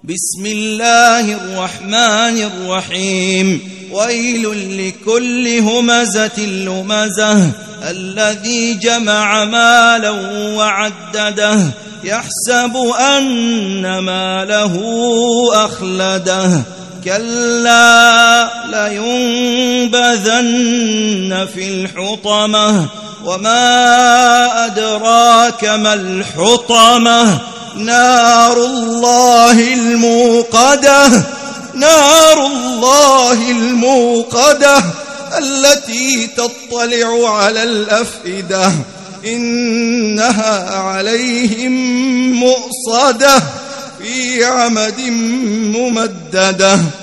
بسم الله الرحمن الرحيم ويل لكل همزة لمزة الذي جمع مالا وعدده يحسب أن ماله أخلده كلا لينبذن في الحطمة وما أدراك ما الحطمة نار الله الموقدة التي تطلع على الأفئدة إنها عليهم مؤصدة في عمد ممددة.